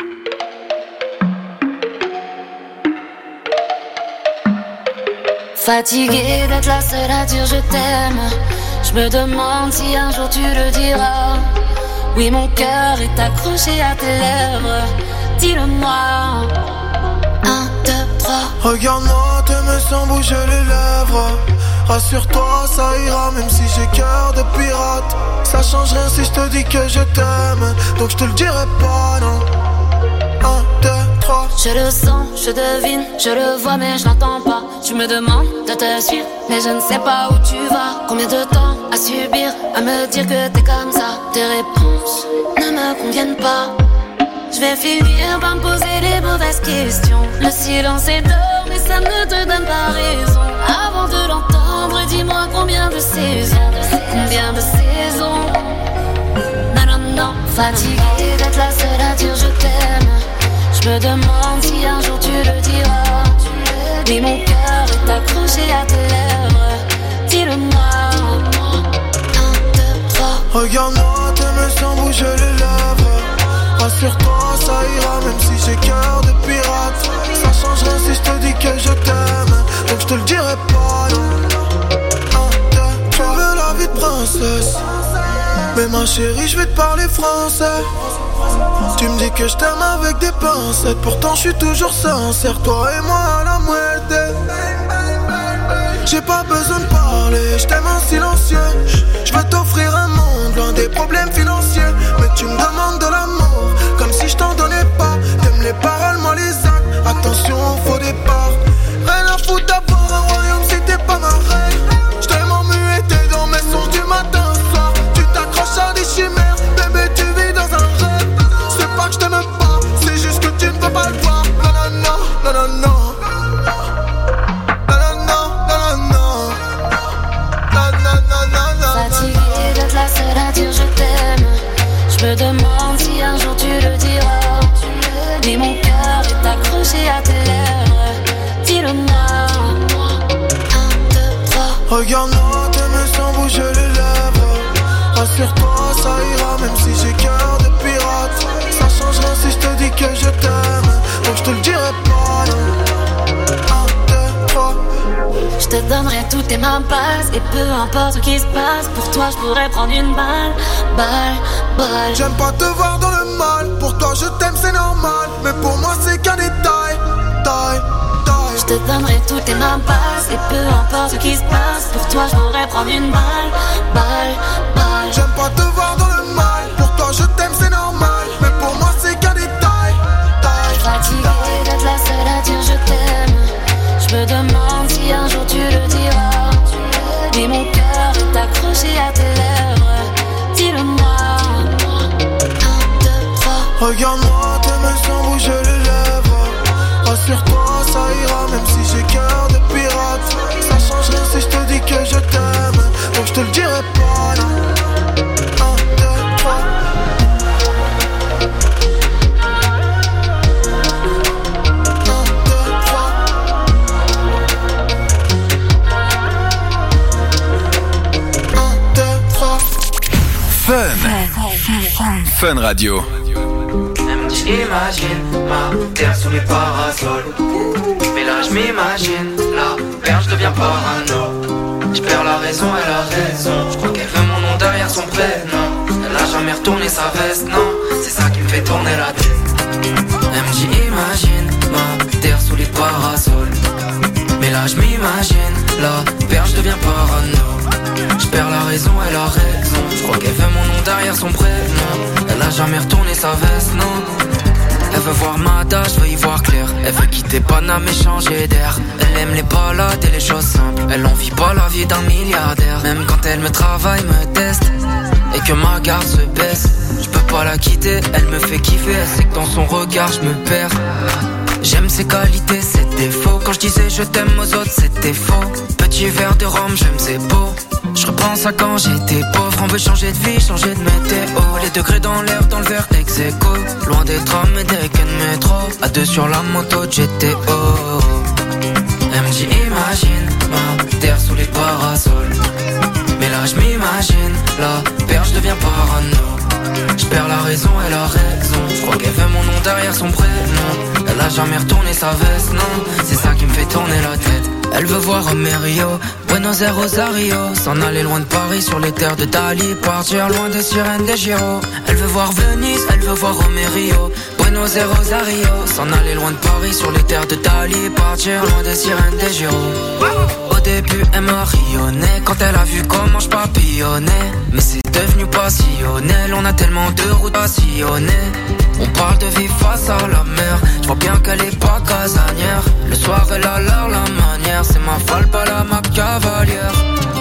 Fatiguée d'être la seule à dire je t'aime. Je me demande si un jour tu le diras. Oui, mon cœur est accroché à tes lèvres. Dis-le-moi. Un, deux, trois. Regarde-moi, t'aimes sans bouger les lèvres. Rassure-toi, ça ira même si j'ai cœur de pirate. Ça change rien si je te dis que je t'aime. Donc je te le dirai pas, non. Un, deux, trois. Je le sens, je devine, je le vois mais je l'entends pas. Tu me demandes de te suivre, mais je ne sais pas où tu vas. Combien de temps à subir, à me dire que t'es comme ça. Tes réponses ne me conviennent pas. Je vais finir par me poser les mauvaises questions. Le silence est d'or, mais ça ne te donne pas raison. Avant de l'entendre, dis-moi combien de saisons. Combien de saisons. Non, non, non. Fatiguée d'être la seule à dire je t'aime. Je me demande si un jour tu le diras. Oui, mon cœur est accroché à tes lèvres. Dis-le-moi. Un, deux, trois. Regarde-moi, t'aimes sans bouger les lèvres. Rassure-toi, ça ira même si j'ai cœur de pirate. Ça change rien si je te dis que je t'aime. Donc je te le dirai pas, non. Un, deux, tu veux la vie de princesse. Mais ma chérie, je vais te parler français. Tu me dis que je t'aime avec des pincettes. Pourtant je suis toujours sincère, toi et moi à la moitié. J'ai pas besoin de parler, je t'aime en silencieux. Je veux t'offrir un monde loin des problèmes financiers. Mais tu me demandes de l'amour, comme si je t'en donnais pas. T'aimes les paroles, moi les actes. Attention au faux départ. Rien à foutre d'avoir un royaume si t'es pas ma reine. Je t'aime en muet, t'es dans mes sons du matin au soir. Tu t'accroches à des chimères, bébé tu vis dans un rêve. C'est pas que je t'aime pas, c'est juste que tu ne peux pas le voir. Non non non, non non non. Fatiguée d'être la seule à dire je t'aime. Je me demande si un jour tu le diras. Oui, mon cœur est accroché à tes lèvres. Dis-le-moi. Un, deux, trois. Regarde-moi, t'aimes sans bouger les lèvres. Rassure-toi, ça donnerai toutes ma base. Et peu importe ce qui se passe, pour toi je pourrais prendre une balle, balle, balle. J'aime pas te voir dans le mal, pour toi je t'aime c'est normal. Mais pour moi c'est qu'un détail, taille, taille. Je te donnerai toutes ma base. Et peu importe ce qui se passe, pour toi je pourrais prendre une balle, balle, balle. J'aime pas te voir dans le mal, pour toi je t'aime c'est normal. Mais pour moi c'est qu'un détail, taille. Fatiguée d'être la seule à dire je t'aime. Je me demande si un jour tu le diras. Mais mon cœur est accroché à tes lèvres. Dis-le-moi. Un, deux, trois. Regarde-moi, tes mains sans bouger les lèvres. Rassure-toi, ça ira même si j'ai cœur de pirate. Ça change rien si je te dis que je t'aime. Donc je te le dirai pas, non. Un, deux, trois. Fun. Fun Radio. J'imagine ma terre sous les parasols. Mais là je m'imagine, la perche devient parano. Je perds la raison, elle a raison. Je crois qu'elle veut mon nom derrière son prénom. Elle a jamais retourné sa veste, non. C'est ça qui me fait tourner la tête. Elle me dit imagine ma terre sous les parasols. Mais là je m'imagine, la perche devient parano. Je perds la raison, elle a raison. Je crois qu'elle veut mon nom derrière son prénom. Elle a jamais retourné sa veste, non. Elle veut voir ma tâche, je veux y voir clair. Elle veut quitter Paname et changer d'air. Elle aime les balades et les choses simples. Elle envie pas la vie d'un milliardaire. Même quand elle me travaille, me teste et que ma garde se baisse, je peux pas la quitter, elle me fait kiffer. Elle sait que dans son regard je me perds. J'aime ses qualités, ses défauts. Quand je disais je t'aime aux autres, c'était faux. Petit verre de rhum, j'aime c'est beau. Je repense à quand j'étais pauvre. On veut changer de vie, changer de météo. Les degrés dans l'air, dans le verre ex-écho. Loin des trams et des quais de métro. À deux sur la moto de G T O. Elle me dit imagine ma terre sous les parasols. Mais là je m'imagine, la perche devient parano. Je perds la raison, elle a raison. Je crois qu'elle veut mon nom derrière son prénom. Elle a jamais retourné sa veste, non. C'est ça qui me fait tourner la tête. Elle veut voir Romerio, Buenos Aires, Rosario. S'en aller loin de Paris sur les terres de Dali. Partir loin des sirènes des Giro. Elle veut voir Venise, elle veut voir Romerio, Buenos Aires, Rosario. S'en aller loin de Paris sur les terres de Dali. Partir loin des sirènes des Giro. Au début elle m'a rayonné quand elle a vu comment je papillonnais. Mais c'est devenu passionnel, on a tellement de routes à sillonner. On parle de vie face à la mer. Je vois bien qu'elle est pas casanière. Le soir elle a l'air la manière. C'est ma folle, pas la ma cavalière.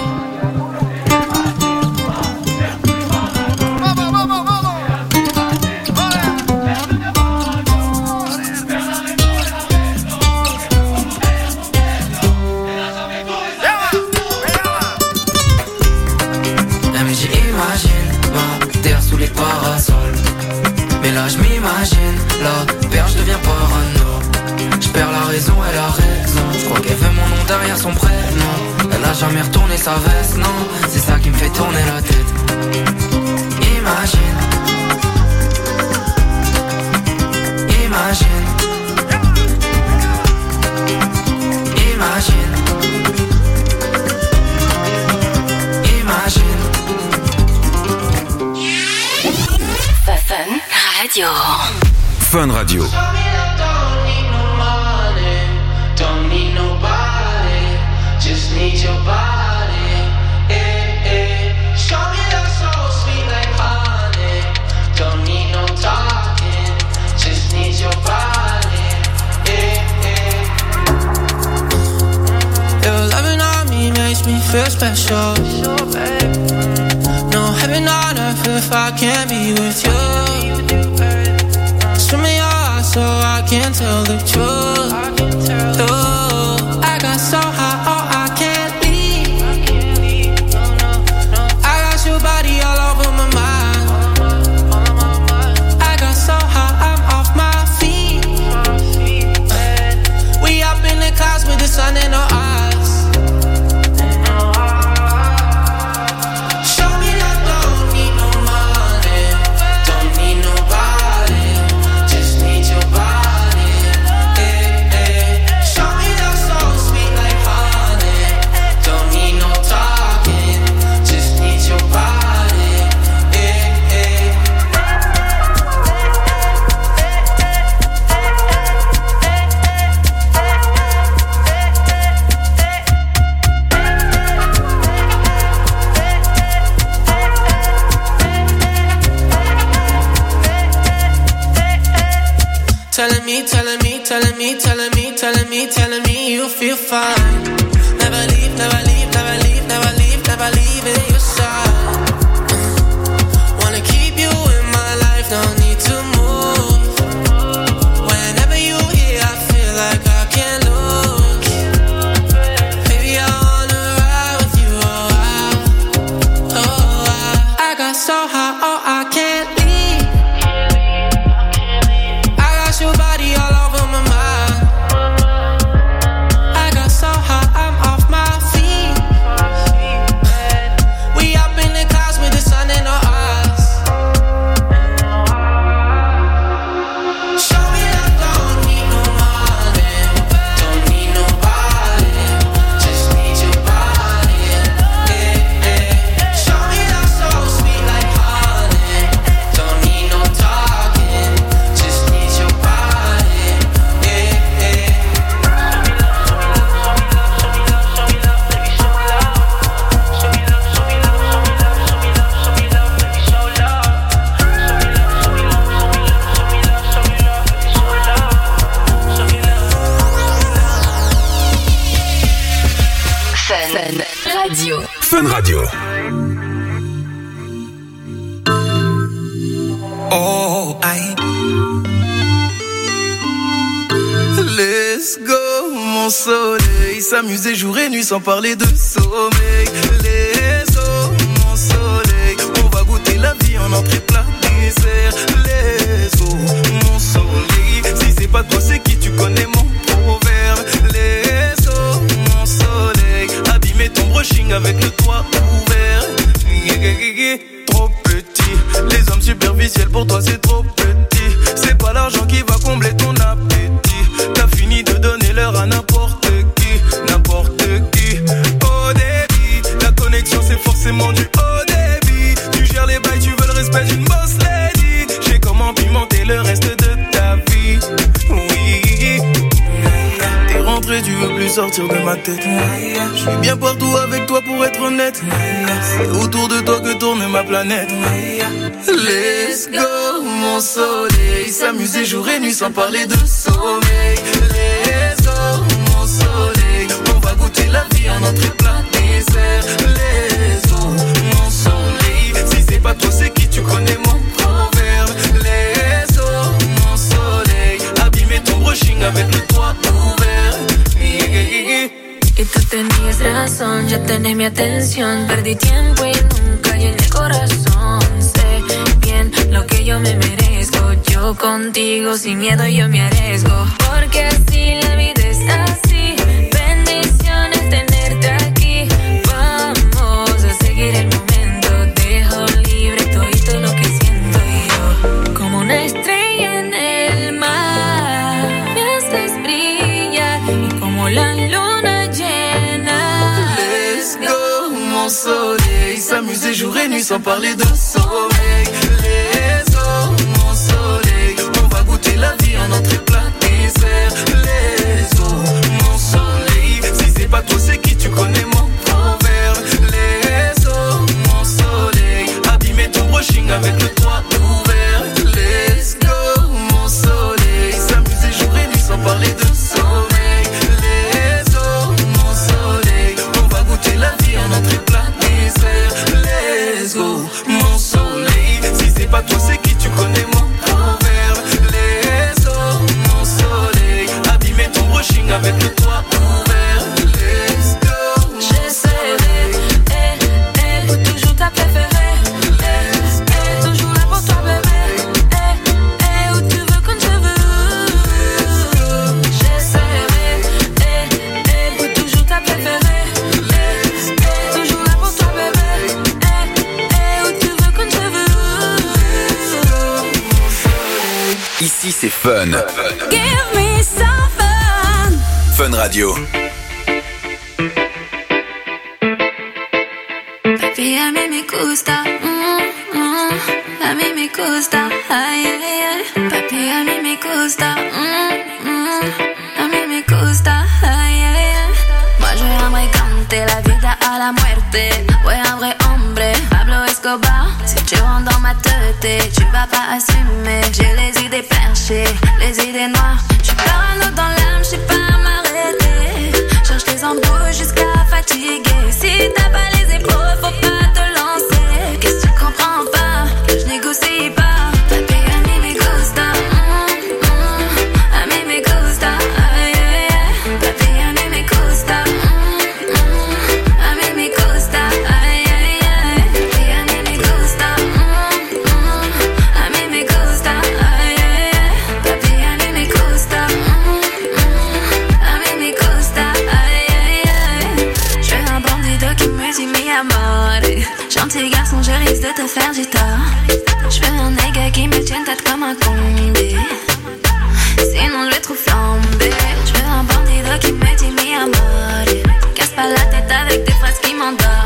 Elle me dit imagine ma terre sous les parasols. Mais là je m'imagine, la perche devient parano. Je perds la raison, elle a raison. Je crois qu'elle veut mon nom derrière son prénom. Elle a jamais retourné sa veste, non. C'est ça qui me fait tourner la tête. Imagine. Imagine. Imagine. Imagine. Fun Radio. Fun Radio. Don't need nobody, just need your body. Eh, eh. Show me that soul sweet like honey. Don't need no talking, just need your body. Eh, eh. Your loving on me makes me feel special. No heaven on earth if I can't be with you. Swim in your eyes so I can tell the truth. Oh, I got so high, oh I can't leave. I got your body all over my mind. I got so high, I'm off my feet. We up in the clouds with the sun in our eyes. Show me that don't need no money, don't need nobody, just need your body. Eh. me, telling me, telling me, telling me, telling me, telling me you feel fine. Never leave, never leave, never leave, never leave, never leave in your side. Wanna keep you in my life, no need to move. Whenever you here, I feel like I can't lose. Baby, I wanna ride with you, oh, I, oh, I, I got so high, oh, I can't leave. I got your body all over my mind. I got so high, I'm off my feet. We up in the clouds with the sun in our eyes. Show me that don't need no money, don't need nobody, just need your body. Yeah, yeah. Show me that so sweet like honey, don't need no talking, just need your body. Yeah, yeah. Fun Radio. Fun Radio. Oh, aïe. Let's go, mon soleil. S'amuser jour et nuit sans parler de sommeil. Let's go, mon soleil. On va goûter la vie en entrée plat dessert. Let's go, mon soleil. Si c'est pas toi, c'est qui? Tu connais mon proverbe. Let's go, mon soleil. Abîmer ton brushing avec le toit ouvert. Trop petit. Les hommes superficiels pour toi c'est trop petit. C'est pas l'argent qui va combler ton appétit. T'as fini de donner l'heure à n'importe qui, n'importe qui. Au débit, la connexion c'est forcément du haut débit. Tu gères les bails, tu veux le respect d'une boss lady. J'ai comment pimenter le reste de ta vie. Oui, t'es rentré, tu veux plus sortir de ma tête. Je suis bien partout avec toi pour être honnête. C'est autour de toi que tourne ma planète. Let's go, mon soleil. S'amuser jour et nuit sans parler de sommeil. Let's go, mon soleil. On va goûter la vie en entrée plat dessert. Let's go, mon soleil. Si c'est pas toi, c'est qui? Tu connais mon proverbe. Let's go, mon soleil. Abîmer ton brushing avec le toit ouvert. Y tú tenías razón, ya tenés mi atención. Perdí tiempo y nunca llené el corazón. Sé bien lo que yo me merezco. Yo contigo sin miedo yo me arriesgo. Porque así la vida es así. Bendiciones tenerte aquí. Vamos a seguir el momento. Dejo libre todo lo que siento yo. Como una estrella en el mar, me haces brillar. Y como la luna llena. Let's go, mon soleil. S'amuser jour et nuit sans parler de sommeil. Let's go, mon soleil. On va goûter la vie en entrée plat dessert. Let's go, mon soleil. Si c'est pas toi, c'est qui? Tu connais mon proverbe. Let's go, mon soleil. Abîmer ton brushing avec le toit ouvert. Let's go, mon soleil. S'amuser jour et nuit sans parler de sommeil. Let's go, mon soleil. On va goûter la vie en entrée plat dessert. Let's go, mon soleil. Si c'est pas toi, c'est qui? Tu connais mon proverbe. Let's go, mon soleil. Abîmer ton brushing avec le toit ouvert. Let's go, j'essaierai, eh, eh, pour toujours ta préférée. Eh, eh, toujours là pour toi, bébé. Eh, eh, où tu veux, quand je veux. J'essaierai, eh, eh, pour toujours ta préférée. Eh, eh, toujours là pour toi, bébé. Eh, eh, où tu veux, quand je veux. Ici c'est Fun. Give me some fun. Fun Radio. Papi, a mí me gusta, mm, mm, a mí me gusta, ay, ay, ay. Papi, a mí me gusta, mm, mm, a mí me gusta, ay, ay, ay. Moi je veux un vrai cante, la vida a la muerte. Ouais, un vrai hombre, Pablo Escobar. Si Tu rentres dans ma tête et tu vas pas assumer. J'ai les idées perchées, les idées noires. J'suis parano dans l'âme, j'sais pas m'arrêter. Cherche les embrouilles jusqu'à fatiguer. Si t'as pas les épaules, faut pas te lancer. Qu'est-ce que tu comprends pas? Que je négocie pas. Papi, a mí me gusta. Mm, mm, a mí me gusta. Ay, ay, ay. Papi, a mí me gusta. Mm, mm, a mí me gusta. Ay, ay, ay. Papi, a mí me gusta. Mm, mm, a mí me gusta. Ay, ay, ay. Papi, a mí me gusta. Mm, mm, a mí me gusta. Ay, ay, ay. Je veux un bandido qui me dit mi amore. Gentil garçon, je risque de te faire du tort. Je veux un nègre qui me tienne tête comme un condé. Sinon je vais trop flamber. Je veux un bandido qui me dit mi amore. Casse pas la tête avec des phrases qui m'endorment.